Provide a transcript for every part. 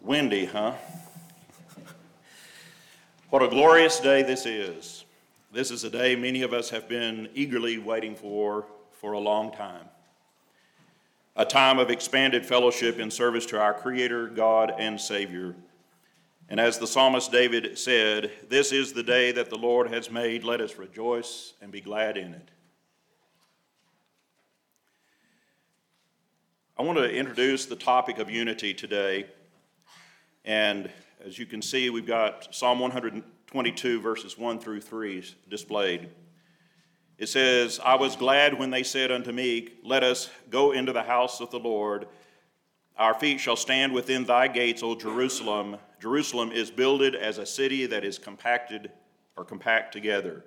Windy, huh? What a glorious day this is. This is a day many of us have been eagerly waiting for a long time. A time of expanded fellowship in service to our Creator, God, and Savior. And as the psalmist David said, "This is the day that the Lord has made. Let us rejoice and be glad in it." I want to introduce the topic of unity today. And as you can see, we've got Psalm 122, verses 1 through 3 displayed. It says, "I was glad when they said unto me, Let us go into the house of the Lord. Our feet shall stand within thy gates, O Jerusalem. Jerusalem is builded as a city that is compact together."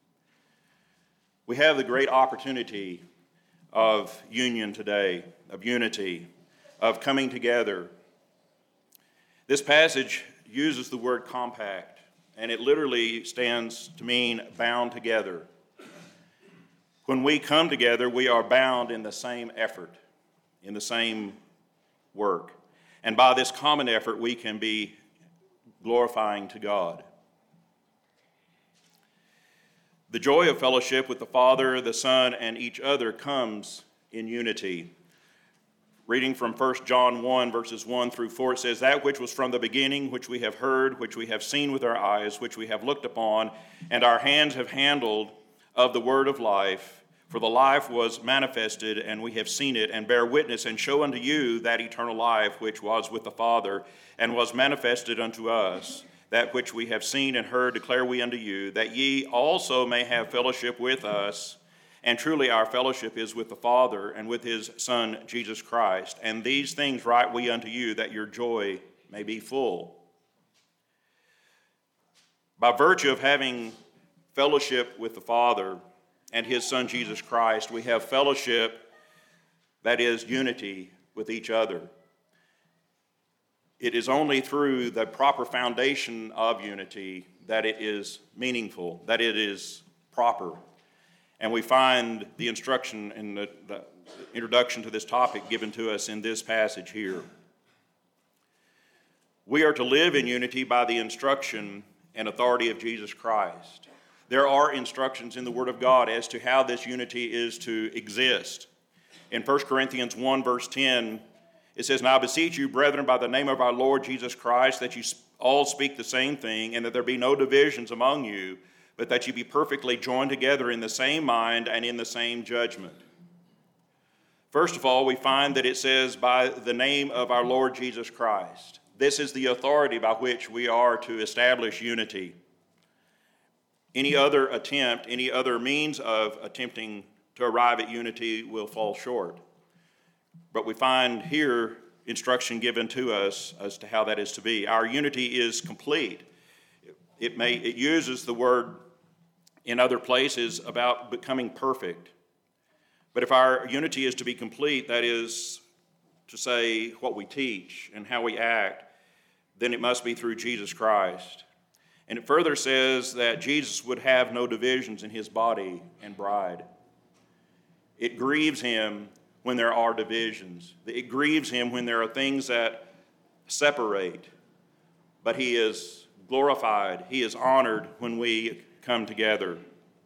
We have the great opportunity of union today, of unity, of coming together. This passage uses the word compact, and it literally stands to mean bound together. When we come together, we are bound in the same effort, in the same work. And by this common effort, we can be glorifying to God. The joy of fellowship with the Father, the Son, and each other comes in unity. Reading from 1 John 1, verses 1 through 4, it says, "That which was from the beginning, which we have heard, which we have seen with our eyes, which we have looked upon, and our hands have handled of the word of life. For the life was manifested, and we have seen it, and bear witness, and show unto you that eternal life which was with the Father, and was manifested unto us. That which we have seen and heard declare we unto you, that ye also may have fellowship with us. And truly our fellowship is with the Father and with his Son, Jesus Christ. And these things write we unto you, that your joy may be full." By virtue of having fellowship with the Father and his Son, Jesus Christ, we have fellowship that is unity with each other. It is only through the proper foundation of unity that it is meaningful, that it is proper. And we find the instruction in the introduction to this topic given to us in this passage here. We are to live in unity by the instruction and authority of Jesus Christ. There are instructions in the Word of God as to how this unity is to exist. In 1 Corinthians 1, verse 10, it says, "Now I beseech you, brethren, by the name of our Lord Jesus Christ, that you all speak the same thing, and that there be no divisions among you, but that you be perfectly joined together in the same mind and in the same judgment." First of all, we find that it says, "by the name of our Lord Jesus Christ." This is the authority by which we are to establish unity. Any other attempt, any other means of attempting to arrive at unity will fall short. But we find here instruction given to us as to how that is to be. Our unity is complete. It uses the word in other places about becoming perfect. But if our unity is to be complete, that is to say what we teach and how we act, then it must be through Jesus Christ. And it further says that Jesus would have no divisions in his body and bride. It grieves him when there are divisions. It grieves him when there are things that separate. But he is glorified, he is honored when we come together.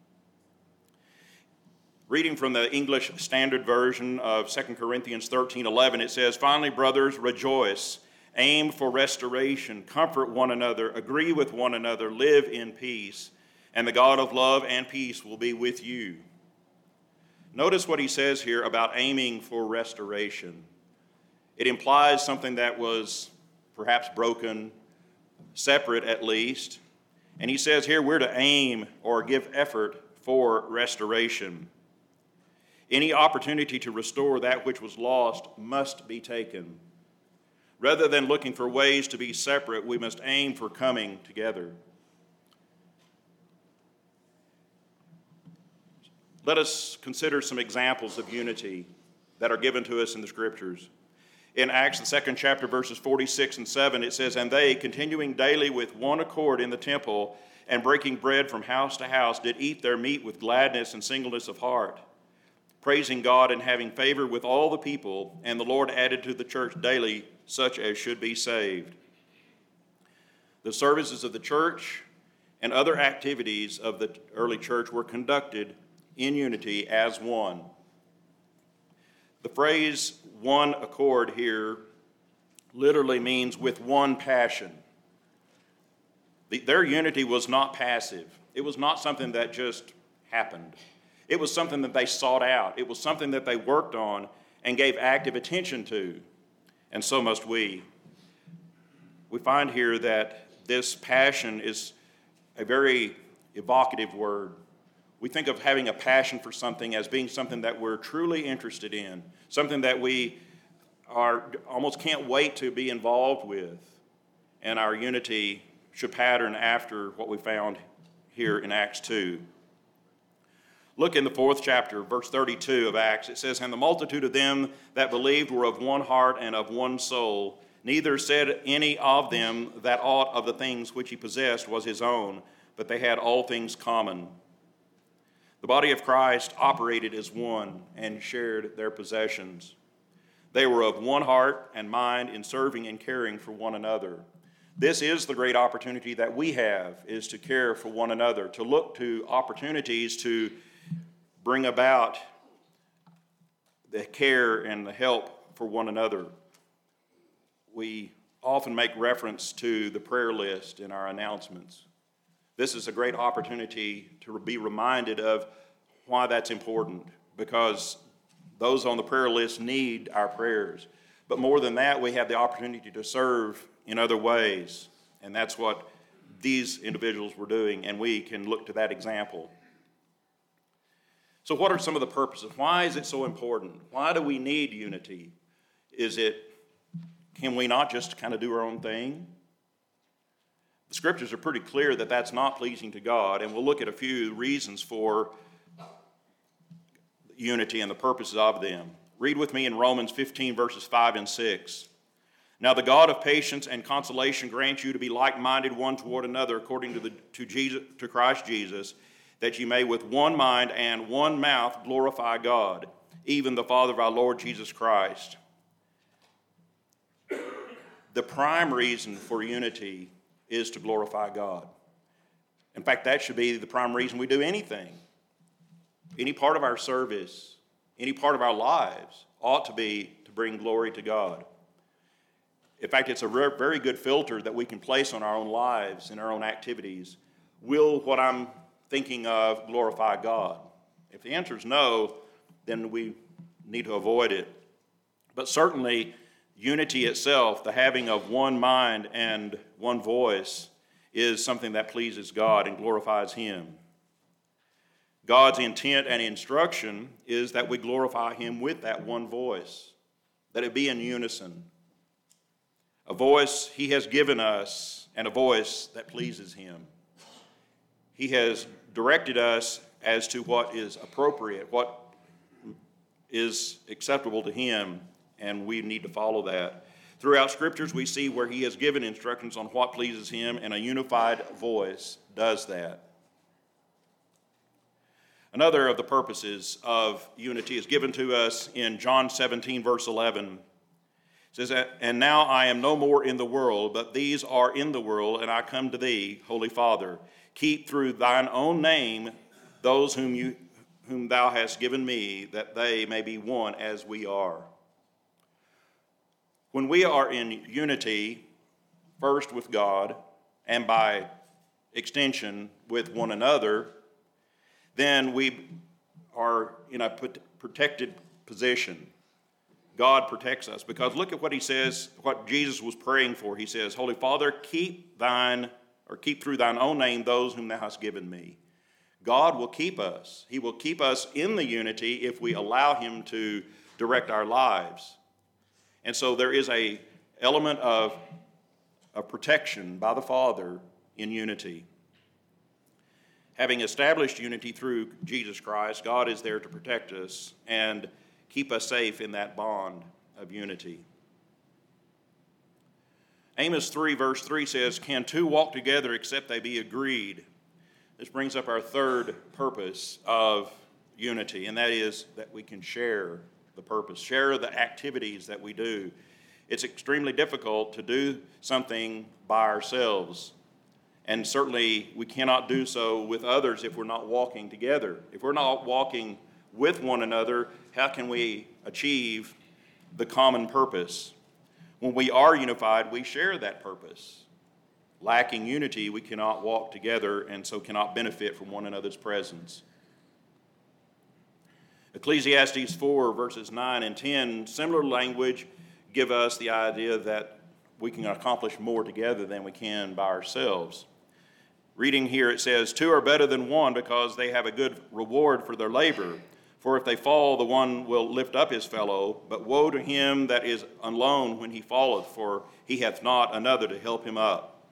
Reading from the English Standard Version of 2 Corinthians 13:11, it says, "Finally, brothers, rejoice, aim for restoration, comfort one another, agree with one another, live in peace, and the God of love and peace will be with you." Notice what he says here about aiming for restoration. It implies something that was perhaps broken, separate at least. And he says here we're to aim or give effort for restoration. Any opportunity to restore that which was lost must be taken. Rather than looking for ways to be separate, we must aim for coming together. Let us consider some examples of unity that are given to us in the Scriptures. In Acts, the 2nd chapter, verses 46 and 7, it says, "And they, continuing daily with one accord in the temple, and breaking bread from house to house, did eat their meat with gladness and singleness of heart, praising God and having favor with all the people. And the Lord added to the church daily such as should be saved. The services of the church and other activities of the early church were conducted in unity as one. The phrase one accord here literally means with one passion. Their unity was not passive. It was not something that just happened. It was something that they sought out. It was something that they worked on and gave active attention to. And so must we. We find here that this passion is a very evocative word. We think of having a passion for something as being something that we're truly interested in, something that we almost can't wait to be involved with. And our unity should pattern after what we found here in Acts 2. Look in the 4th chapter, verse 32 of Acts. It says, "And the multitude of them that believed were of one heart and of one soul. Neither said any of them that aught of the things which he possessed was his own, but they had all things common." The body of Christ operated as one and shared their possessions. They were of one heart and mind in serving and caring for one another. This is the great opportunity that we have, is to care for one another, to look to opportunities to bring about the care and the help for one another. We often make reference to the prayer list in our announcements. This is a great opportunity to be reminded of why that's important, because those on the prayer list need our prayers. But more than that, we have the opportunity to serve in other ways, and that's what these individuals were doing, and we can look to that example. So what are some of the purposes? Why is it so important? Why do we need unity? Can we not just kind of do our own thing? The scriptures are pretty clear that that's not pleasing to God, and we'll look at a few reasons for unity and the purposes of them. Read with me in Romans 15, verses 5 and 6. "Now the God of patience and consolation grant you to be like-minded one toward another according to Christ Jesus, that you may with one mind and one mouth glorify God, even the Father of our Lord Jesus Christ." The prime reason for unity is to glorify God. In fact, that should be the prime reason we do anything. Any part of our service, any part of our lives ought to be to bring glory to God. In fact, it's a very good filter that we can place on our own lives and our own activities. Will what I'm thinking of glorify God? If the answer is no, then we need to avoid it. But certainly, unity itself, the having of one mind and one voice, is something that pleases God and glorifies Him. God's intent and instruction is that we glorify Him with that one voice, that it be in unison. A voice He has given us, and a voice that pleases Him. He has directed us as to what is appropriate, what is acceptable to Him, and we need to follow that. Throughout Scriptures, we see where He has given instructions on what pleases Him, and a unified voice does that. Another of the purposes of unity is given to us in John 17, verse 11. It says, "And now I am no more in the world, but these are in the world, and I come to thee, Holy Father. Keep through thine own name those whom thou hast given me, that they may be one as we are." When we are in unity, first with God, and by extension with one another, then we are in a protected position. God protects us, because look at what He says, what Jesus was praying for. He says, "Holy Father, keep through thine own name those whom thou hast given me." God will keep us. He will keep us in the unity if we allow Him to direct our lives. And so there is an element of protection by the Father in unity. Having established unity through Jesus Christ, God is there to protect us and keep us safe in that bond of unity. Amos 3, verse 3 says, "Can two walk together except they be agreed?" This brings up our third purpose of unity, and that is that we can share the purpose, share the activities that we do. It's extremely difficult to do something by ourselves. And certainly we cannot do so with others if we're not walking together. If we're not walking with one another, how can we achieve the common purpose? When we are unified, we share that purpose. Lacking unity, we cannot walk together and so cannot benefit from one another's presence. Ecclesiastes 4, verses 9 and 10, similar language give us the idea that we can accomplish more together than we can by ourselves. Reading here, it says, 2 are better than one because they have a good reward for their labor. For if they fall, the one will lift up his fellow. But woe to him that is alone when he falleth, for he hath not another to help him up.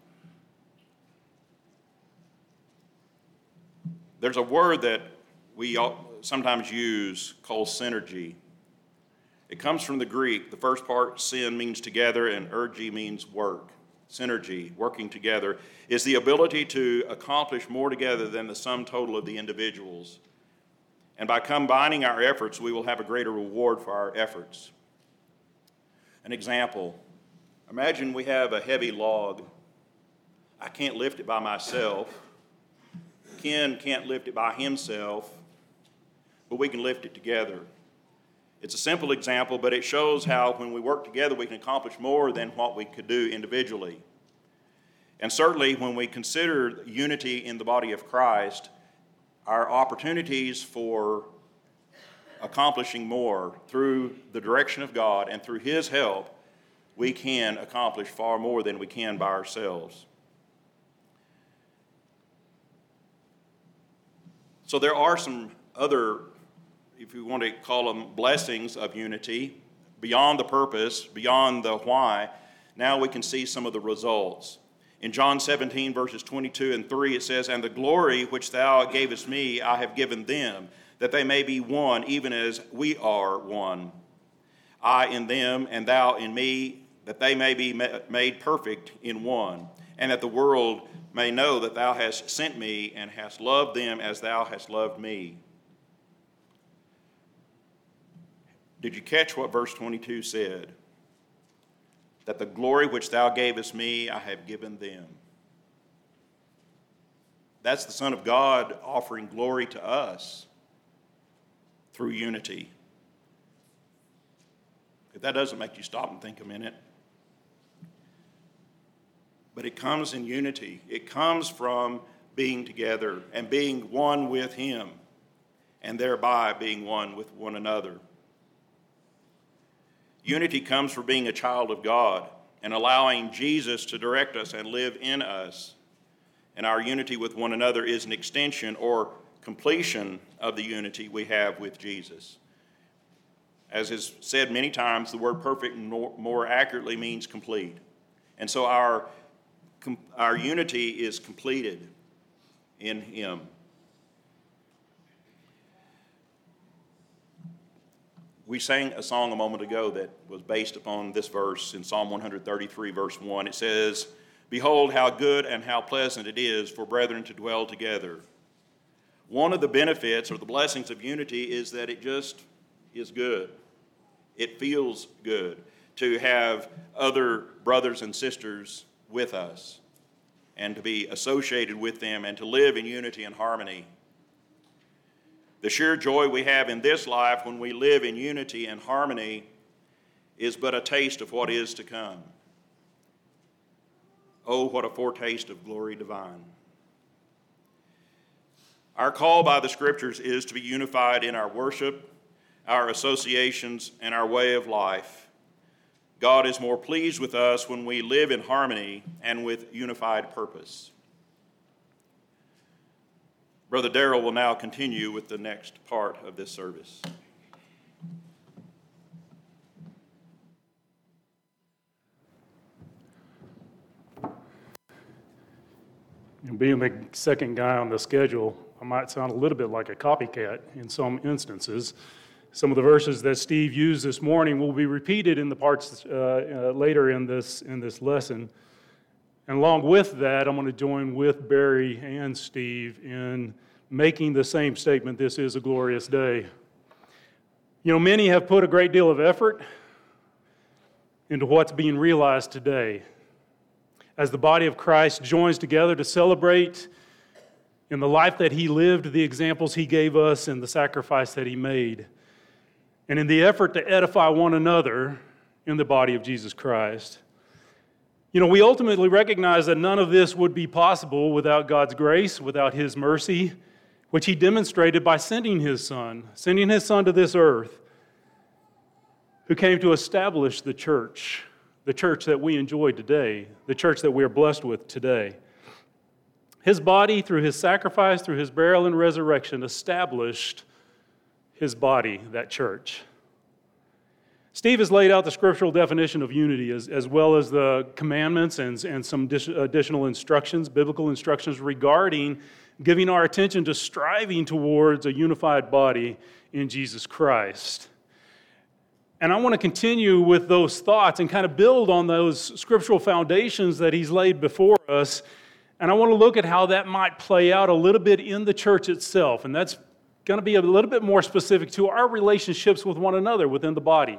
There's a word that we sometimes use called synergy. It comes from the Greek. The first part, syn, means together, and ergi means work. Synergy, working together, is the ability to accomplish more together than the sum total of the individuals. And by combining our efforts, we will have a greater reward for our efforts. An example, imagine we have a heavy log. I can't lift it by myself. Ken can't lift it by himself, but we can lift it together. It's a simple example, but it shows how when we work together, we can accomplish more than what we could do individually. And certainly when we consider unity in the body of Christ, our opportunities for accomplishing more through the direction of God and through His help, we can accomplish far more than we can by ourselves. So there are some other, if you want to call them blessings of unity, beyond the purpose, beyond the why. Now we can see some of the results. In John 17, verses 22 and 3, it says, And the glory which thou gavest me I have given them, that they may be one, even as we are one. I in them, and thou in me, that they may be made perfect in one, and that the world may know that thou hast sent me, and hast loved them as thou hast loved me. Did you catch what verse 22 said? That the glory which thou gavest me, I have given them. That's the Son of God offering glory to us through unity. If that doesn't make you stop and think a minute. But it comes in unity. It comes from being together and being one with Him, and thereby being one with one another. Unity comes from being a child of God and allowing Jesus to direct us and live in us. And our unity with one another is an extension or completion of the unity we have with Jesus. As is said many times, the word perfect more accurately means complete. And so our unity is completed in Him. We sang a song a moment ago that was based upon this verse in Psalm 133, verse 1. It says, Behold, how good and how pleasant it is for brethren to dwell together. One of the benefits or the blessings of unity is that it just is good. It feels good to have other brothers and sisters with us and to be associated with them and to live in unity and harmony. The sheer joy we have in this life when we live in unity and harmony is but a taste of what is to come. Oh, what a foretaste of glory divine. Our call by the Scriptures is to be unified in our worship, our associations, and our way of life. God is more pleased with us when we live in harmony and with unified purpose. Brother Darrell will now continue with the next part of this service. And being the second guy on the schedule, I might sound a little bit like a copycat in some instances. Some of the verses that Steve used this morning will be repeated in the parts later in this lesson. And along with that, I'm going to join with Barry and Steve in making the same statement, this is a glorious day. You know, many have put a great deal of effort into what's being realized today as the body of Christ joins together to celebrate in the life that he lived, the examples he gave us, and the sacrifice that he made, and in the effort to edify one another in the body of Jesus Christ. We ultimately recognize that none of this would be possible without God's grace, without his mercy, which he demonstrated by sending his Son to this earth, who came to establish the church that we enjoy today, the church that we are blessed with today. His body, through his sacrifice, through his burial and resurrection, established his body, that church. Steve has laid out the scriptural definition of unity as well as the commandments and some additional instructions, biblical instructions regarding giving our attention to striving towards a unified body in Jesus Christ. And I want to continue with those thoughts and kind of build on those scriptural foundations that he's laid before us. And I want to look at how that might play out a little bit in the church itself. And that's going to be a little bit more specific to our relationships with one another within the body.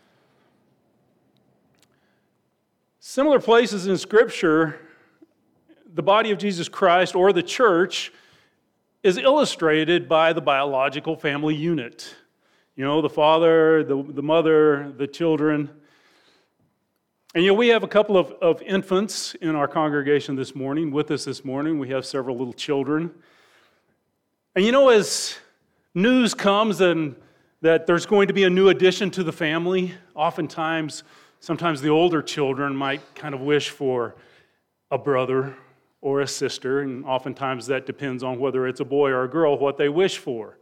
Similar places in Scripture, the body of Jesus Christ or the church is illustrated by the biological family unit. The father, the mother, the children. And we have a couple of infants in our congregation this morning, with us this morning. We have several little children. And as news comes and that there's going to be a new addition to the family, sometimes the older children might kind of wish for a brother or a sister, and oftentimes that depends on whether it's a boy or a girl, what they wish for.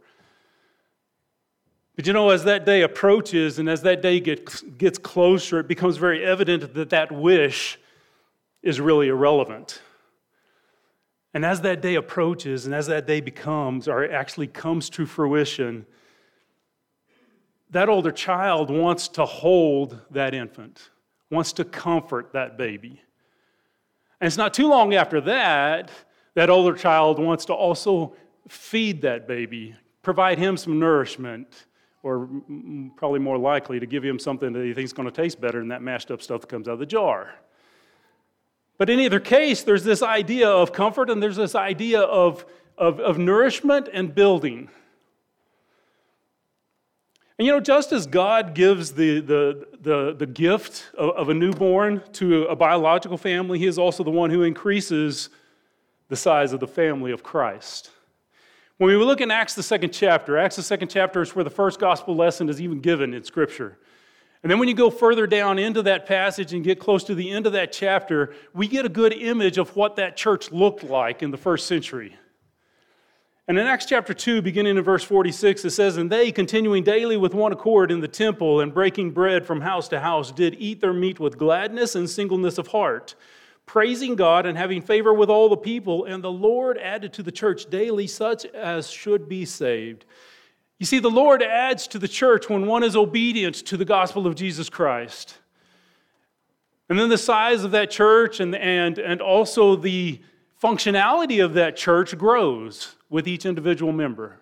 But as that day approaches and as that day gets closer, it becomes very evident that wish is really irrelevant. And as that day approaches and as that day actually comes to fruition, that older child wants to hold that infant, wants to comfort that baby. And it's not too long after that older child wants to also feed that baby, provide him some nourishment, or probably more likely to give him something that he thinks is going to taste better than that mashed up stuff that comes out of the jar. But in either case, there's this idea of comfort and there's this idea of nourishment and building. And just as God gives the gift of a newborn to a biological family, he is also the one who increases the size of the family of Christ. When we look in Acts, the second chapter is where the first gospel lesson is even given in Scripture. And then when you go further down into that passage and get close to the end of that chapter, we get a good image of what that church looked like in the first century. And in Acts chapter 2, beginning in verse 46, it says, "And they, continuing daily with one accord in the temple and breaking bread from house to house, did eat their meat with gladness and singleness of heart, praising God and having favor with all the people, and the Lord added to the church daily such as should be saved." You see, the Lord adds to the church when one is obedient to the gospel of Jesus Christ. And then the size of that church and also the functionality of that church grows with each individual member.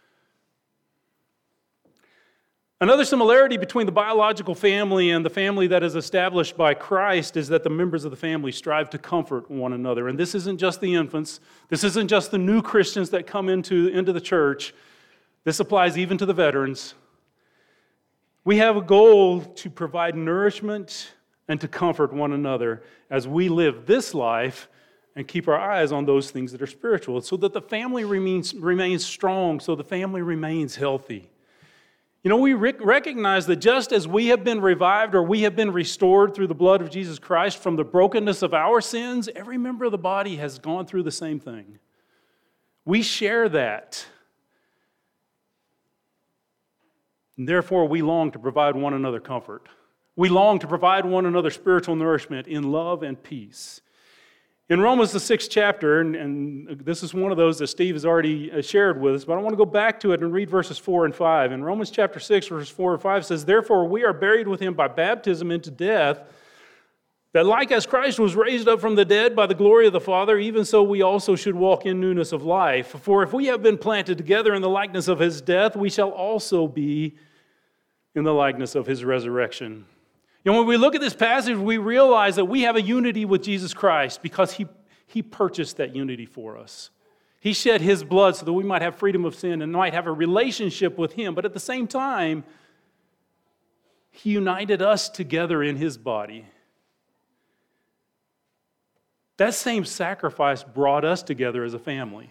Another similarity between the biological family and the family that is established by Christ is that the members of the family strive to comfort one another. And this isn't just the infants. This isn't just the new Christians that come into the church. This applies even to the veterans. We have a goal to provide nourishment and to comfort one another as we live this life and keep our eyes on those things that are spiritual so that the family remains strong, so the family remains healthy. We recognize that just as we have been revived or we have been restored through the blood of Jesus Christ from the brokenness of our sins, every member of the body has gone through the same thing. We share that. And therefore, we long to provide one another comfort. We long to provide one another spiritual nourishment in love and peace. In Romans, the 6th chapter, and this is one of those that Steve has already shared with us, but I want to go back to it and read verses 4 and 5. In Romans chapter 6, verses 4 and 5 says, "Therefore we are buried with him by baptism into death, that like as Christ was raised up from the dead by the glory of the Father, even so we also should walk in newness of life. For if we have been planted together in the likeness of his death, we shall also be in the likeness of his resurrection." When we look at this passage, we realize that we have a unity with Jesus Christ because he purchased that unity for us. He shed his blood so that we might have freedom of sin and might have a relationship with him. But at the same time, he united us together in his body. That same sacrifice brought us together as a family.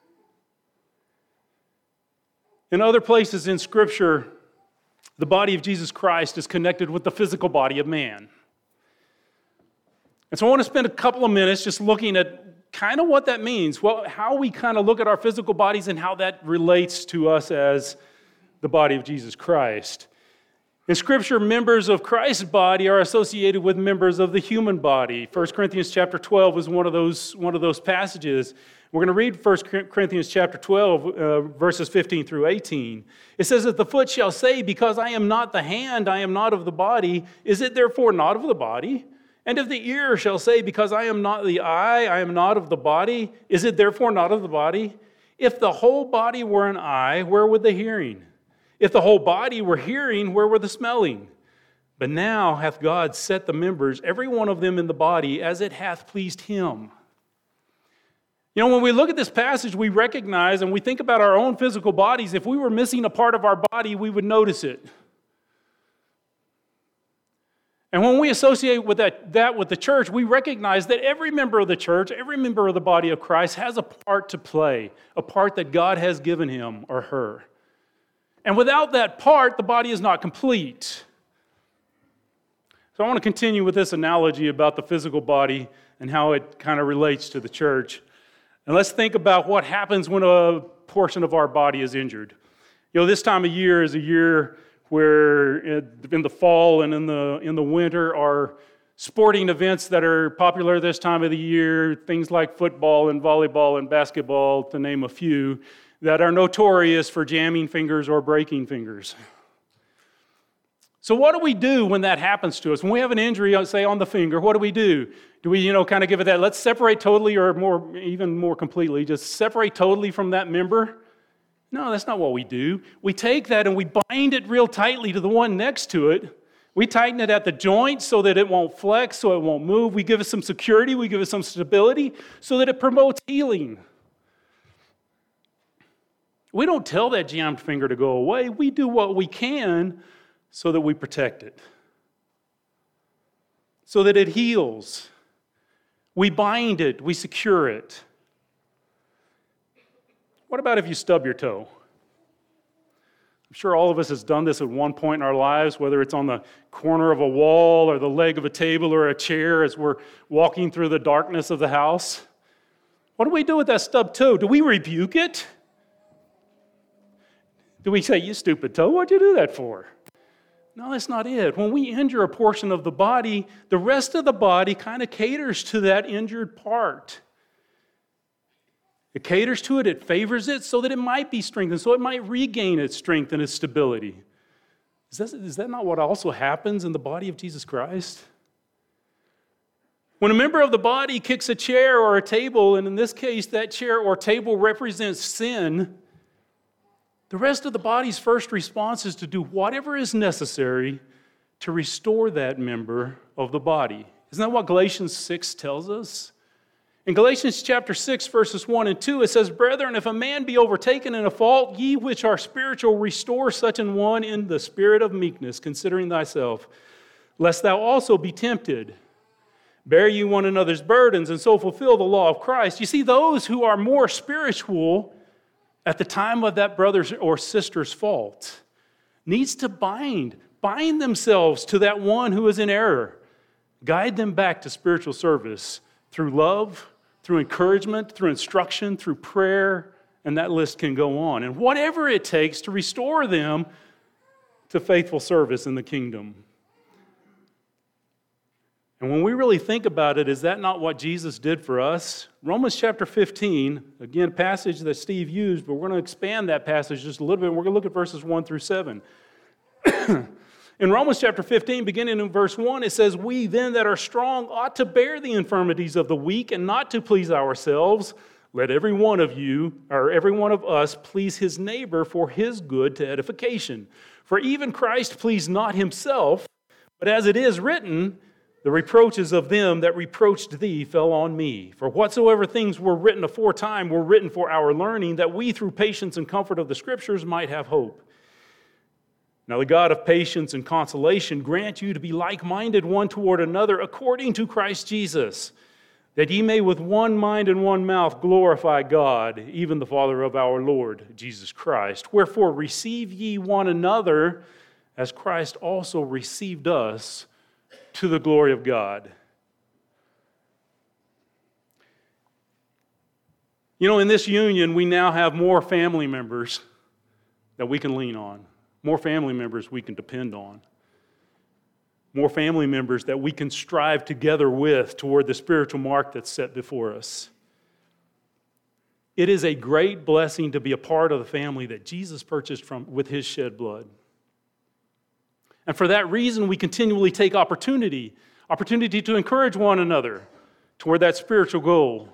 In other places in Scripture, the body of Jesus Christ is connected with the physical body of man. And so I want to spend a couple of minutes just looking at kind of what that means, how we kind of look at our physical bodies and how that relates to us as the body of Jesus Christ. In Scripture, members of Christ's body are associated with members of the human body. 1 Corinthians chapter 12 is one of those passages. We're going to read 1 Corinthians chapter 12, verses 15 through 18. It says that the foot shall say, because I am not the hand, I am not of the body, is it therefore not of the body? And if the ear shall say, because I am not the eye, I am not of the body, is it therefore not of the body? If the whole body were an eye, where would the hearing? If the whole body were hearing, where were the smelling? But now hath God set the members, every one of them in the body, as it hath pleased him. When we look at this passage, we recognize and we think about our own physical bodies. If we were missing a part of our body, we would notice it. And when we associate with that with the church, we recognize that every member of the church, every member of the body of Christ has a part to play, a part that God has given him or her. And without that part, the body is not complete. So I want to continue with this analogy about the physical body and how it kind of relates to the church. And let's think about what happens when a portion of our body is injured. This time of year is a year where in the fall and in the winter are sporting events that are popular this time of the year, things like football and volleyball and basketball, to name a few, that are notorious for jamming fingers or breaking fingers. So what do we do when that happens to us? When we have an injury, say on the finger, what do? Do we, kind of give it that, let's separate totally or even more completely, just separate totally from that member? No, that's not what we do. We take that and we bind it real tightly to the one next to it. We tighten it at the joint so that it won't flex, so it won't move. We give it some security, we give it some stability so that it promotes healing. We don't tell that jammed finger to go away. We do what we can so that we protect it, so that it heals. We bind it, we secure it. What about if you stub your toe? I'm sure all of us has done this at one point in our lives, whether it's on the corner of a wall or the leg of a table or a chair as we're walking through the darkness of the house. What do we do with that stubbed toe? Do we rebuke it? Do we say, you stupid toe, what'd you do that for? No, that's not it. When we injure a portion of the body, the rest of the body kind of caters to that injured part. It caters to it, it favors it so that it might be strengthened, so it might regain its strength and its stability. Is that not what also happens in the body of Jesus Christ? When a member of the body kicks a chair or a table, and in this case that chair or table represents sin, the rest of the body's first response is to do whatever is necessary to restore that member of the body. Isn't that what Galatians 6 tells us? In Galatians chapter 6, verses 1 and 2, it says, Brethren, if a man be overtaken in a fault, ye which are spiritual, restore such an one in the spirit of meekness, considering thyself, lest thou also be tempted. Bear ye one another's burdens, and so fulfill the law of Christ. You see, those who are more spiritual at the time of that brother's or sister's fault needs to bind themselves to that one who is in error. Guide them back to spiritual service through love, through encouragement, through instruction, through prayer, and that list can go on. And whatever it takes to restore them to faithful service in the kingdom. And when we really think about it, is that not what Jesus did for us? Romans chapter 15, again, a passage that Steve used, but we're going to expand that passage just a little bit. We're going to look at verses 1 through 7. In Romans chapter 15, beginning in verse 1, it says, We then that are strong ought to bear the infirmities of the weak and not to please ourselves. Let every one of you, or every one of us, please his neighbor for his good to edification. For even Christ pleased not himself, But as it is written, the reproaches of them that reproached thee fell on me. For whatsoever things were written aforetime were written for our learning, that we through patience and comfort of the Scriptures might have hope. Now the God of patience and consolation grant you to be like-minded one toward another according to Christ Jesus, that ye may with one mind and one mouth glorify God, even the Father of our Lord Jesus Christ. Wherefore receive ye one another, as Christ also received us, to the glory of God. You know, in this union, we now have more family members that we can lean on, more family members we can depend on, more family members that we can strive together with toward the spiritual mark that's set before us. It is a great blessing to be a part of the family that Jesus purchased with his shed blood. And for that reason, we continually take opportunity to encourage one another toward that spiritual goal.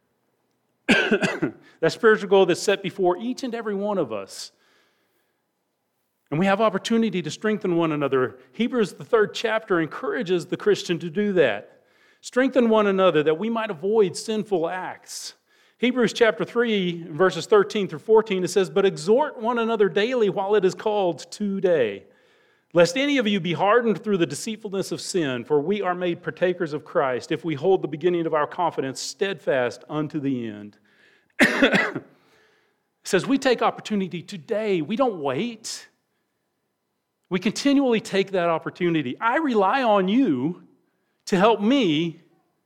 That spiritual goal that's set before each and every one of us. And we have opportunity to strengthen one another. Hebrews, the 3rd chapter, encourages the Christian to do that. Strengthen one another that we might avoid sinful acts. Hebrews chapter 3, verses 13 through 14, it says, "But exhort one another daily while it is called today, lest any of you be hardened through the deceitfulness of sin, for we are made partakers of Christ, if we hold the beginning of our confidence steadfast unto the end." It says we take opportunity today. We don't wait. We continually take that opportunity. I rely on you to help me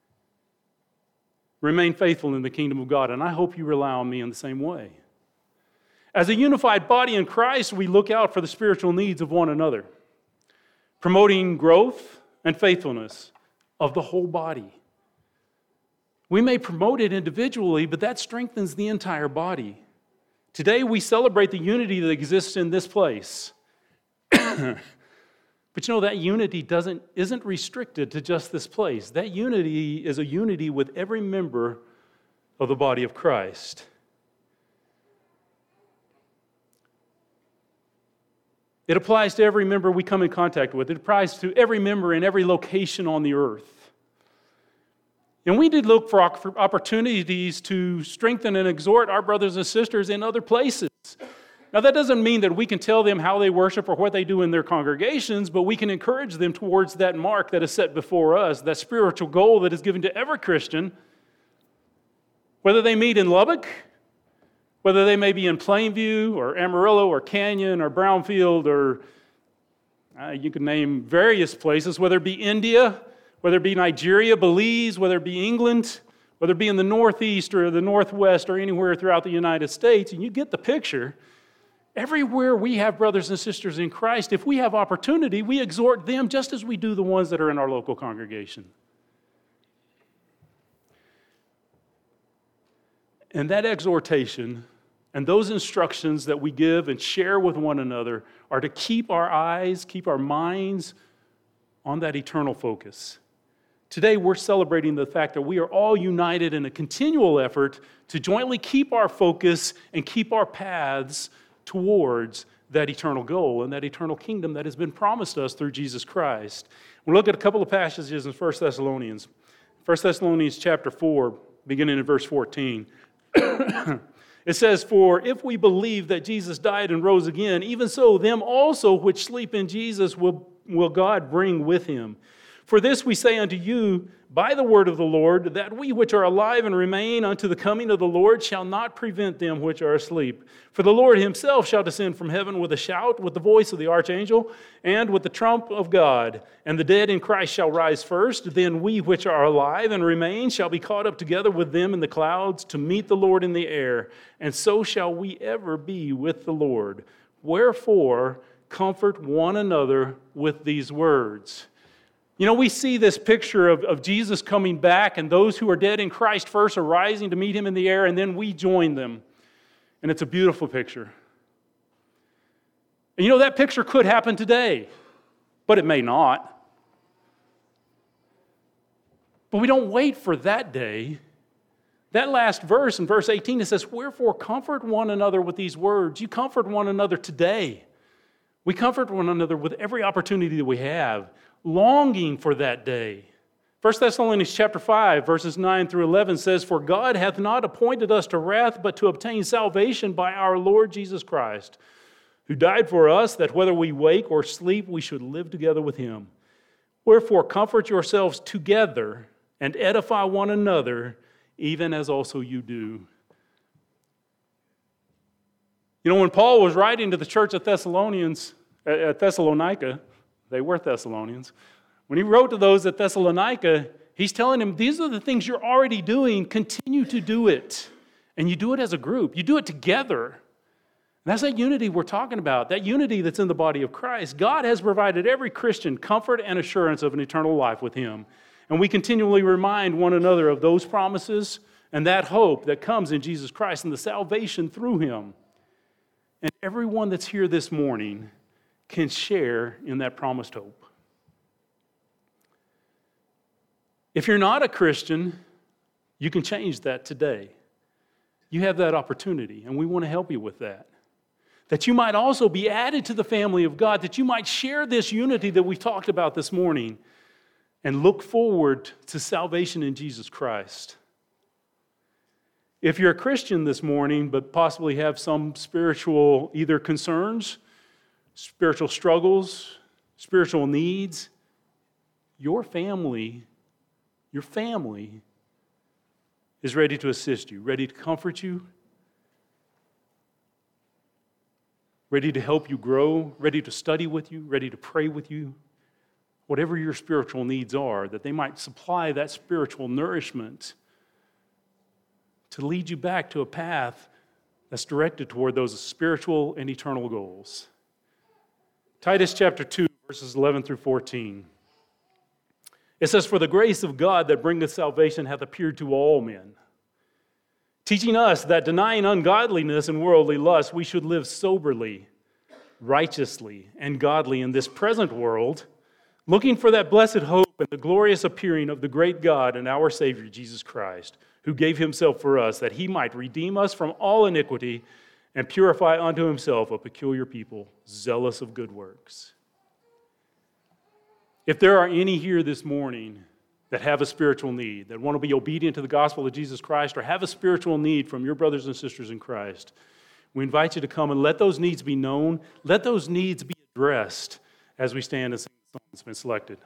remain faithful in the kingdom of God, and I hope you rely on me in the same way. As a unified body in Christ, we look out for the spiritual needs of one another, promoting growth and faithfulness of the whole body. We may promote it individually, but that strengthens the entire body. Today, we celebrate the unity that exists in this place. But you know, that unity isn't restricted to just this place. That unity is a unity with every member of the body of Christ. It applies to every member we come in contact with. It applies to every member in every location on the earth. And we did look for opportunities to strengthen and exhort our brothers and sisters in other places. Now, that doesn't mean that we can tell them how they worship or what they do in their congregations, but we can encourage them towards that mark that is set before us, that spiritual goal that is given to every Christian, whether they meet in Lubbock, whether they may be in Plainview or Amarillo or Canyon or Brownfield or you can name various places, whether it be India, whether it be Nigeria, Belize, whether it be England, whether it be in the Northeast or the Northwest or anywhere throughout the United States, and you get the picture. Everywhere we have brothers and sisters in Christ, if we have opportunity, we exhort them just as we do the ones that are in our local congregation. And that exhortation and those instructions that we give and share with one another are to keep our eyes, keep our minds on that eternal focus. Today, we're celebrating the fact that we are all united in a continual effort to jointly keep our focus and keep our paths towards that eternal goal and that eternal kingdom that has been promised us through Jesus Christ. We'll look at a couple of passages in 1 Thessalonians. 1 Thessalonians chapter 4, beginning in verse 14. It says, "For if we believe that Jesus died and rose again, even so them also which sleep in Jesus will God bring with him. For this we say unto you by the word of the Lord, that we which are alive and remain unto the coming of the Lord shall not prevent them which are asleep. For the Lord himself shall descend from heaven with a shout, with the voice of the archangel, and with the trump of God. And the dead in Christ shall rise first. Then we which are alive and remain shall be caught up together with them in the clouds to meet the Lord in the air. And so shall we ever be with the Lord. Wherefore, comfort one another with these words." You know, we see this picture of Jesus coming back and those who are dead in Christ first are rising to meet him in the air, and then we join them. And it's a beautiful picture. And you know, that picture could happen today, but it may not. But we don't wait for that day. That last verse in verse 18, it says, "Wherefore comfort one another with these words." You comfort one another today We comfort one another with every opportunity that we have, longing for that day. 1 Thessalonians chapter 5, verses 9 through 11 says, "For God hath not appointed us to wrath, but to obtain salvation by our Lord Jesus Christ, who died for us, that whether we wake or sleep, we should live together with him. Wherefore comfort yourselves together and edify one another, even as also you do." You know, when Paul was writing to the church at Thessalonica, they were Thessalonians. When he wrote to those at Thessalonica, he's telling them, these are the things you're already doing. Continue to do it. And you do it as a group. You do it together. And that's that unity we're talking about, that unity that's in the body of Christ. God has provided every Christian comfort and assurance of an eternal life with him. And we continually remind one another of those promises and that hope that comes in Jesus Christ and the salvation through him. And everyone that's here this morning can share in that promised hope. If you're not a Christian, you can change that today. You have that opportunity, and we want to help you with that. That you might also be added to the family of God, that you might share this unity that we talked about this morning and look forward to salvation in Jesus Christ. If you're a Christian this morning, but possibly have some spiritual either concerns, spiritual struggles, spiritual needs, your family is ready to assist you, ready to comfort you, ready to help you grow, ready to study with you, ready to pray with you. Whatever your spiritual needs are, that they might supply that spiritual nourishment to lead you back to a path that's directed toward those spiritual and eternal goals. Titus chapter 2, verses 11 through 14. It says, "For the grace of God that bringeth salvation hath appeared to all men, teaching us that denying ungodliness and worldly lust, we should live soberly, righteously, and godly in this present world, looking for that blessed hope and the glorious appearing of the great God and our Savior Jesus Christ, who gave himself for us, that he might redeem us from all iniquity and purify unto himself a peculiar people, zealous of good works." If there are any here this morning that have a spiritual need, that want to be obedient to the gospel of Jesus Christ, or have a spiritual need from your brothers and sisters in Christ, we invite you to come and let those needs be known. Let those needs be addressed as we stand and sing the song that's been selected.